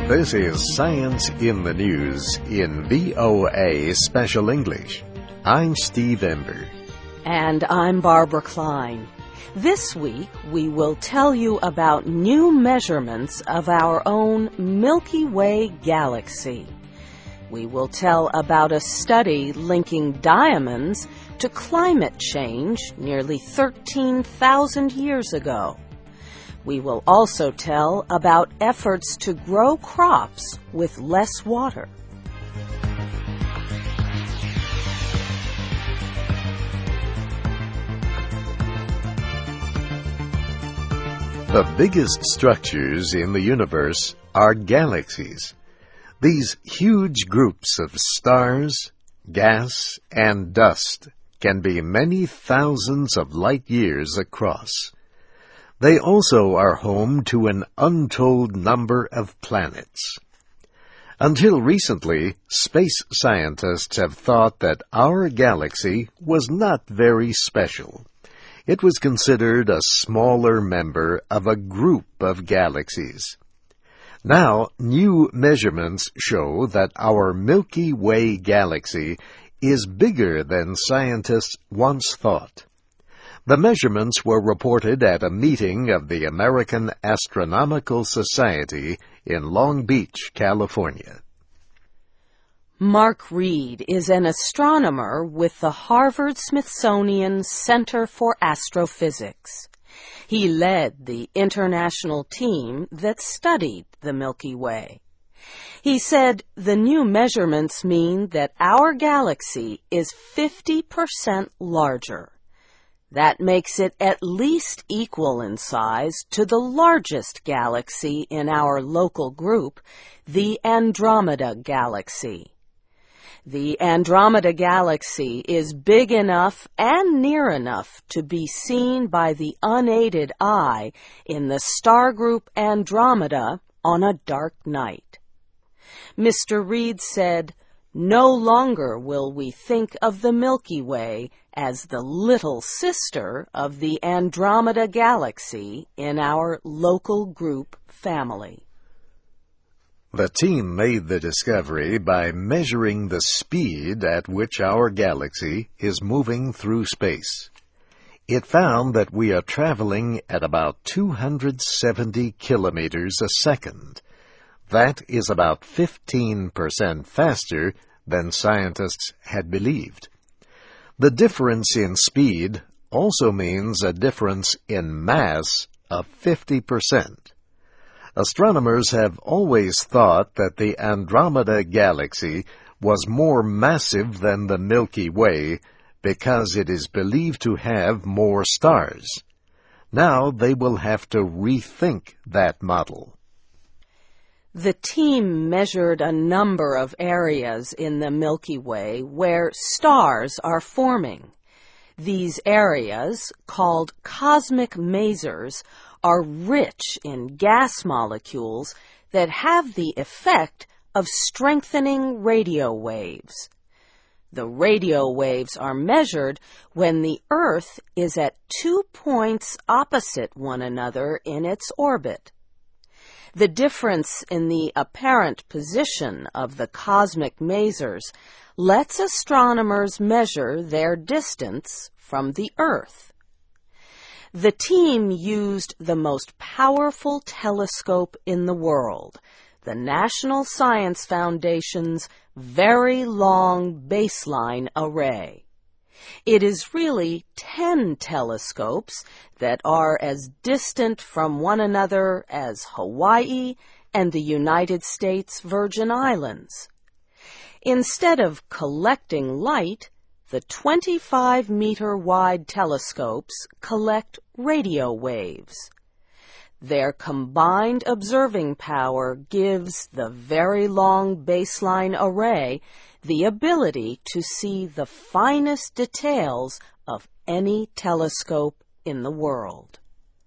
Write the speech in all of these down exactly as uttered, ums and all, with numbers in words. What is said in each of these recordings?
This is Science in the News in V O A Special English. I'm Steve Ember. And I'm Barbara Klein. This week, we will tell you about new measurements of our own Milky Way galaxy. We will tell about a study linking diamonds to climate change nearly thirteen thousand years ago. We will also tell about efforts to grow crops with less water. The biggest structures in the universe are galaxies. These huge groups of stars, gas, and dust can be many thousands of light years across. They also are home to an untold number of planets. Until recently, space scientists have thought that our galaxy was not very special. It was considered a smaller member of a group of galaxies. Now, new measurements show that our Milky Way galaxy is bigger than scientists once thought. The measurements were reported at a meeting of the American Astronomical Society in Long Beach, California. Mark Reed is an astronomer with the Harvard-Smithsonian Center for Astrophysics. He led the international team that studied the Milky Way. He said the new measurements mean that our galaxy is fifty percent larger. That makes it at least equal in size to the largest galaxy in our local group, the Andromeda Galaxy. The Andromeda Galaxy is big enough and near enough to be seen by the unaided eye in the star group Andromeda on a dark night. Mister Reed said, "No longer will we think of the Milky Way as the little sister of the Andromeda Galaxy in our local group family." The team made the discovery by measuring the speed at which our galaxy is moving through space. It found that we are traveling at about two hundred seventy kilometers a second. That is about fifteen percent faster than scientists had believed. The difference in speed also means a difference in mass of fifty percent. Astronomers have always thought that the Andromeda Galaxy was more massive than the Milky Way because it is believed to have more stars. Now they will have to rethink that model. The team measured a number of areas in the Milky Way where stars are forming. These areas, called cosmic masers, are rich in gas molecules that have the effect of strengthening radio waves. The radio waves are measured when the Earth is at two points opposite one another in its orbit. The difference in the apparent position of the cosmic masers lets astronomers measure their distance from the Earth. The team used the most powerful telescope in the world, the National Science Foundation's Very Long Baseline Array. It is really ten telescopes that are as distant from one another as Hawaii and the United States Virgin Islands. Instead of collecting light, the twenty-five meter wide telescopes collect radio waves. Their combined observing power gives the Very Long Baseline Array the ability to see the finest details of any telescope in the world.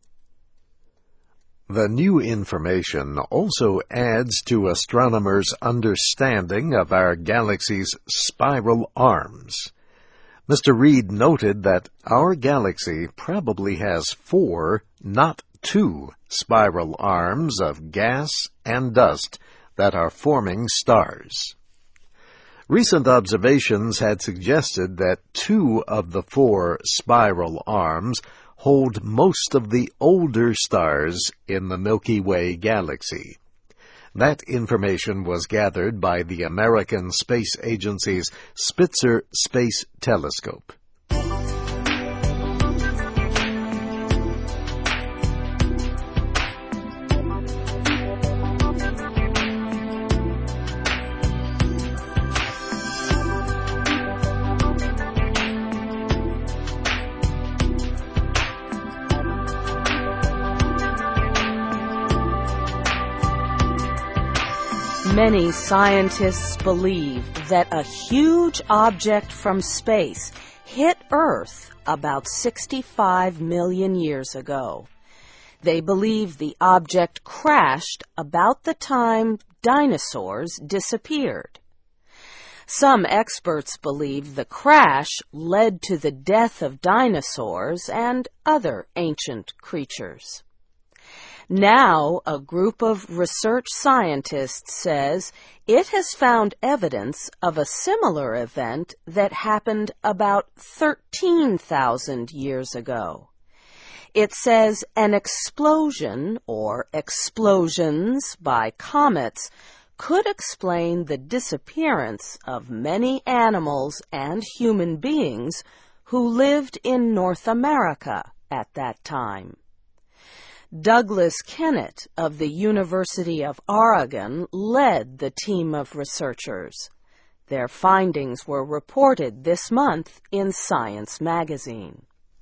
The new information also adds to astronomers' understanding of our galaxy's spiral arms. Mister Reed noted that our galaxy probably has four, not two, spiral arms of gas and dust that are forming stars. Recent observations had suggested that two of the four spiral arms hold most of the older stars in the Milky Way galaxy. That information was gathered by the American Space Agency's Spitzer Space Telescope. Many scientists believe that a huge object from space hit Earth about sixty-five million years ago. They believe the object crashed about the time dinosaurs disappeared. Some experts believe the crash led to the death of dinosaurs and other ancient creatures. Now, a group of research scientists says it has found evidence of a similar event that happened about thirteen thousand years ago. It says an explosion or explosions by comets could explain the disappearance of many animals and human beings who lived in North America at that time. Douglas Kennett of the University of Oregon led the team of researchers. Their findings were reported this month in Science magazine.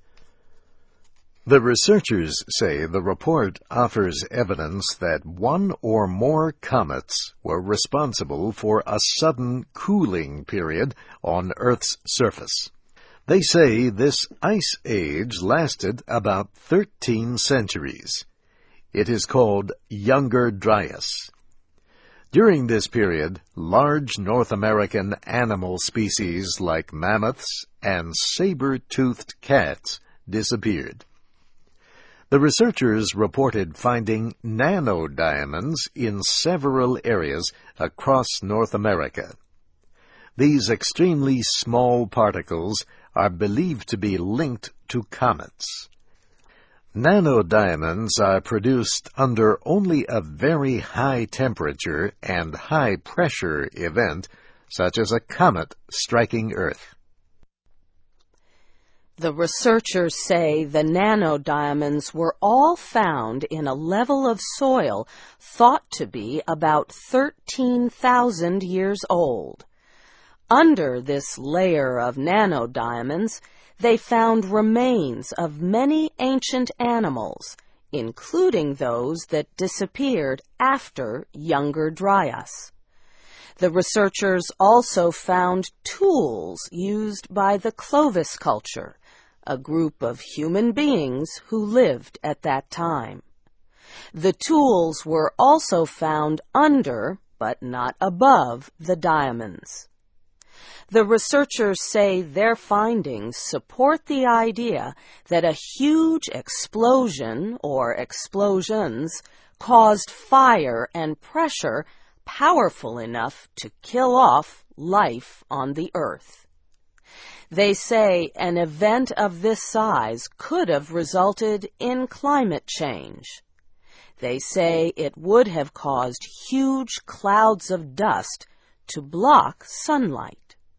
The researchers say the report offers evidence that one or more comets were responsible for a sudden cooling period on Earth's surface. They say this ice age lasted about thirteen centuries. It is called Younger Dryas. During this period, large North American animal species like mammoths and saber-toothed cats disappeared. The researchers reported finding nanodiamonds in several areas across North America. These extremely small particles are believed to be linked to comets. Nanodiamonds are produced under only a very high temperature and high pressure event, such as a comet striking Earth. The researchers say the nanodiamonds were all found in a level of soil thought to be about thirteen thousand years old. Under this layer of nanodiamonds, they found remains of many ancient animals, including those that disappeared after Younger Dryas. The researchers also found tools used by the Clovis culture, a group of human beings who lived at that time. The tools were also found under, but not above, the diamonds. The researchers say their findings support the idea that a huge explosion or explosions caused fire and pressure powerful enough to kill off life on the Earth. They say an event of this size could have resulted in climate change. They say it would have caused huge clouds of dust to block sunlight.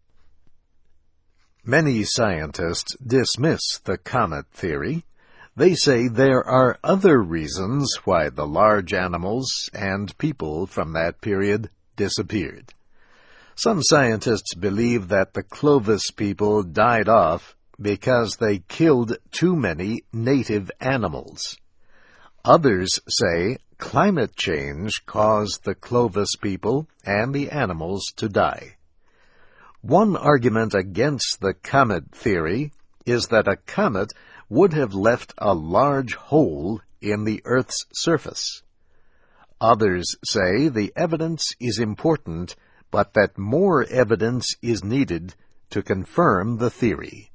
Many scientists dismiss the comet theory. They say there are other reasons why the large animals and people from that period disappeared. Some scientists believe that the Clovis people died off because they killed too many native animals. Others say climate change caused the Clovis people and the animals to die. One argument against the comet theory is that a comet would have left a large hole in the Earth's surface. Others say the evidence is important, but that more evidence is needed to confirm the theory.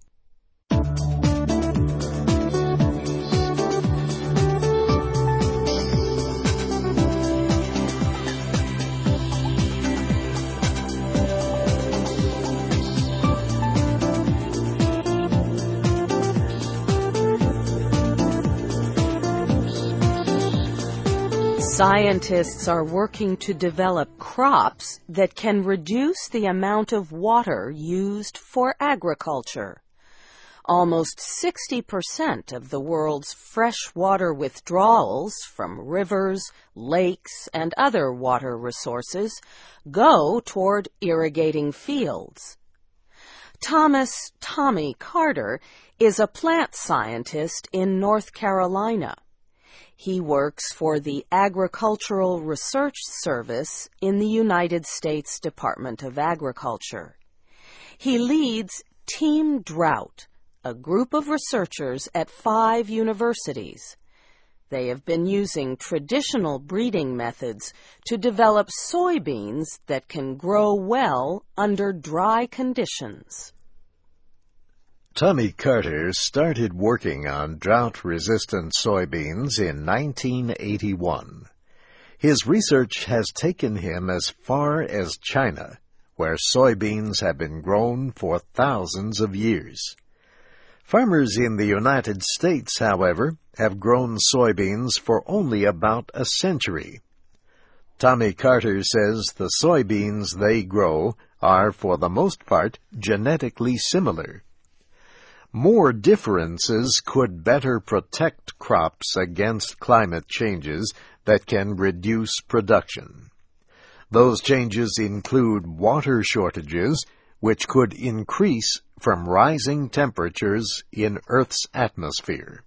Scientists are working to develop crops that can reduce the amount of water used for agriculture. Almost sixty percent of the world's freshwater withdrawals from rivers, lakes, and other water resources go toward irrigating fields. Thomas Tommy Carter is a plant scientist in North Carolina. He works for the Agricultural Research Service in the United States Department of Agriculture. He leads Team Drought, a group of researchers at five universities. They have been using traditional breeding methods to develop soybeans that can grow well under dry conditions. Tommy Carter started working on drought-resistant soybeans in nineteen eighty-one. His research has taken him as far as China, where soybeans have been grown for thousands of years. Farmers in the United States, however, have grown soybeans for only about a century. Tommy Carter says the soybeans they grow are, for the most part, genetically similar. More differences could better protect crops against climate changes that can reduce production. Those changes include water shortages, which could increase from rising temperatures in Earth's atmosphere.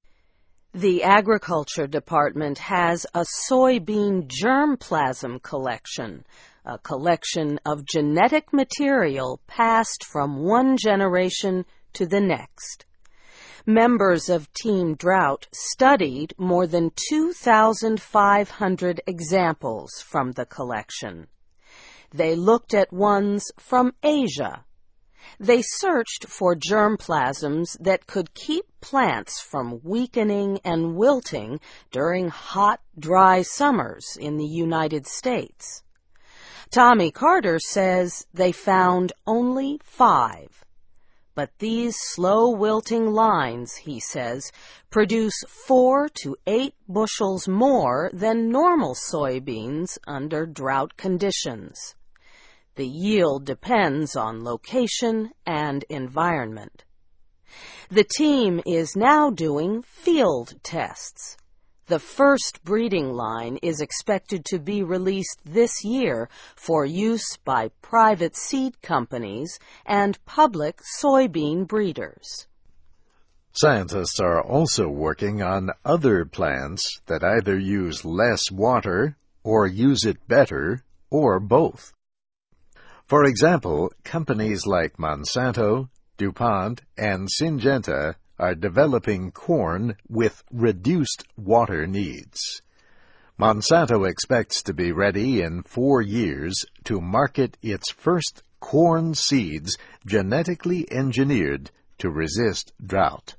The Agriculture Department has a soybean germplasm collection, a collection of genetic material passed from one generation to the next. Members of Team Drought studied more than two thousand five hundred examples from the collection. They looked at ones from Asia. They searched for germplasms that could keep plants from weakening and wilting during hot, dry summers in the United States. Tommy Carter says they found only five. But these slow-wilting lines, he says, produce four to eight bushels more than normal soybeans under drought conditions. The yield depends on location and environment. The team is now doing field tests. The first breeding line is expected to be released this year for use by private seed companies and public soybean breeders. Scientists are also working on other plants that either use less water or use it better, or both. For example, companies like Monsanto, DuPont, and Syngenta are developing corn with reduced water needs. Monsanto expects to be ready in four years to market its first corn seeds genetically engineered to resist drought.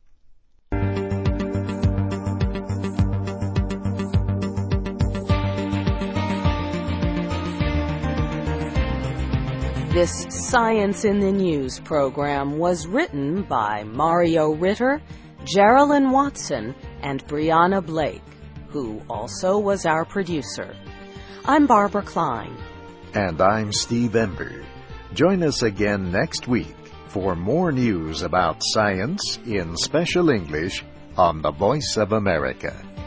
This Science in the News program was written by Mario Ritter, Geraldine Watson, and Brianna Blake, who also was our producer. I'm Barbara Klein. And I'm Steve Ember. Join us again next week for more news about science in special English on the Voice of America.